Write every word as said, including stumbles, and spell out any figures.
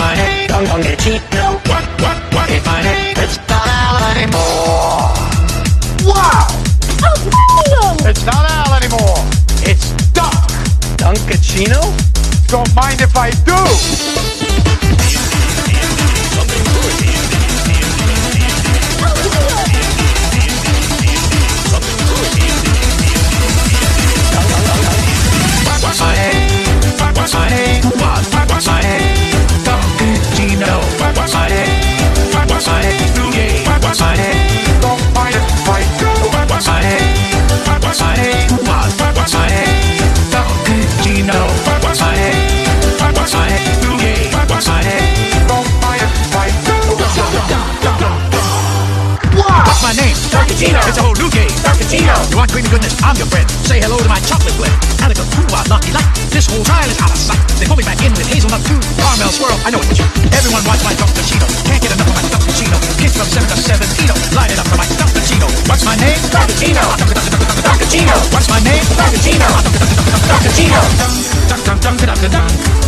my name Dunk Dunkachino. What, what, what? If my name it's not Al anymore. Wow! Oh, It's not Al anymore. It's Dunk. Dunkachino? Don't mind if I do. What's my name? What's my name? What? What's my name? Dunkachino. What's my name? What's my name? Luigi. What's my name? Don't mind if I do. What's my name? What's my name? What? What's my name? Dunkachino. What's my name? What's my name? Luigi. What's my name? Don't mind if I do. What's my name? Dunkachino. It's a whole new game. Dunkachino. You want creamy goodness? I'm your friend. Say hello to my chocolate blend. Calico too, I lucky like. This whole trial is out of sight. They pull me back in with hazelnut too. Caramel swirl, I know it's you. Everyone wants my Dunkachino. Can't get enough of my Dunkachino. Kids from seven to seventeen. Line it up for my Dunkachino. What's my name? Dunkachino. Dunkachino. What's my name? Dunkachino. Dunkachino. Dunk, dunk, dunk, dunk, dunk, dunk.